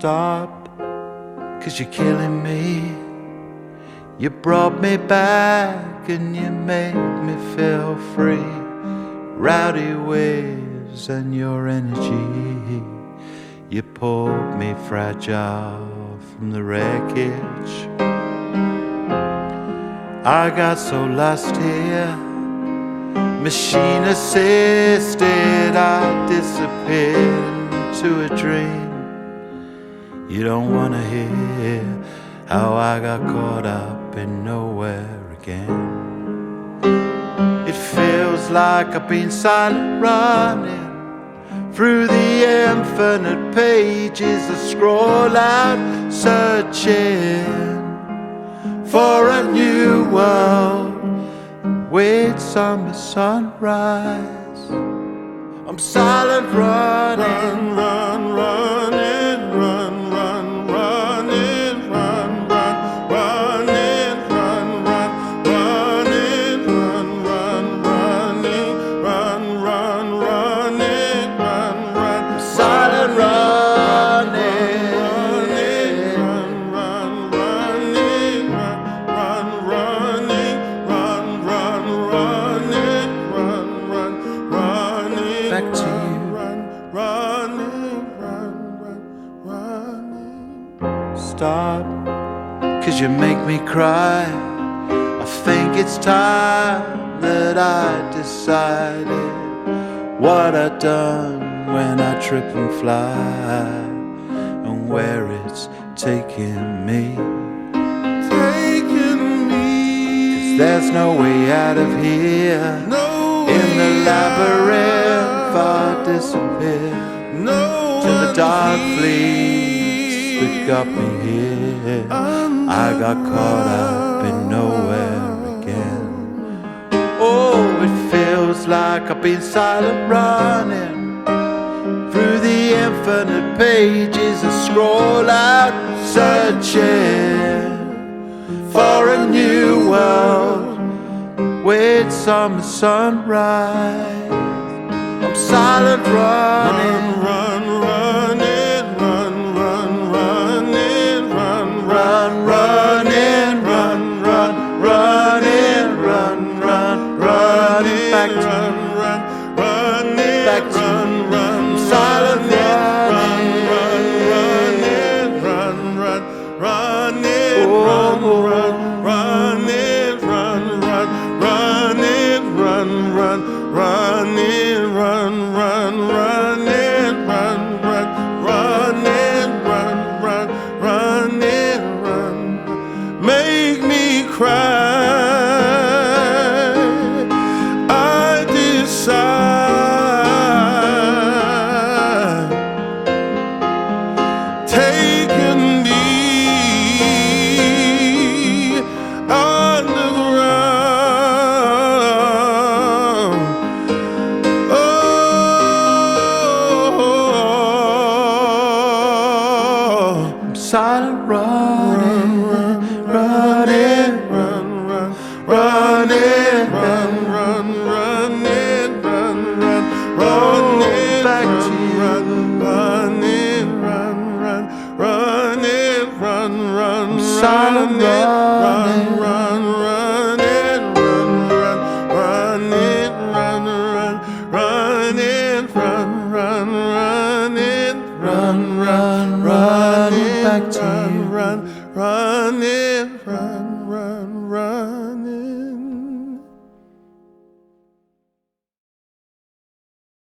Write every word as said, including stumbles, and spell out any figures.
Stop, 'cause you're killing me. You brought me back and you made me feel free. Rowdy waves and your energy, you pulled me fragile from the wreckage. I got so lost here, machine assisted, I disappeared into a dream. You don't wanna hear how I got caught up in nowhere again. It feels like I've been silent running through the infinite pages. I scroll out searching for a new world. Wait, summer sunrise. I'm silent running, run, run, running, run, run, running, run, run, running, run, run, running, run, run, running, run, run, running, run, run, silent running, run, run, running, run, run, running, run, run, running, run, run, running. Back to you. Run, running, run, run, running. Stop, 'cause you make me cry. I think it's time that I decided what I've done when I trip and fly, and where it's taking me. Taking me. 'Cause there's no way out of here. No. In the labyrinth I disappear. No. To the dark fleets that got me here. I got caught up in nowhere again. Oh, it feels like I've been silent running through the infinite pages. I scroll out searching for a new world. Wait, summer sunrise. I'm silent running, run, running, run, run, running, run, run, running, run, run, running, run, run, running, back to run, run, running, back to run, run, silent running, run, running, run, run, running, run, run, running, run, run, running, run, run, running, run, run, running, run, run, running, run, run, running, run. Make me cry. I decide. Taking me underground. Silent running, run, running, run, run, running, run, run, running, run, run, running, back to run, running, run, run, running, run, run, silent running, run, running, run, run, running, run, run, running, run, run, running, run, run, running. Back to you. Run, run, running, run, run, run.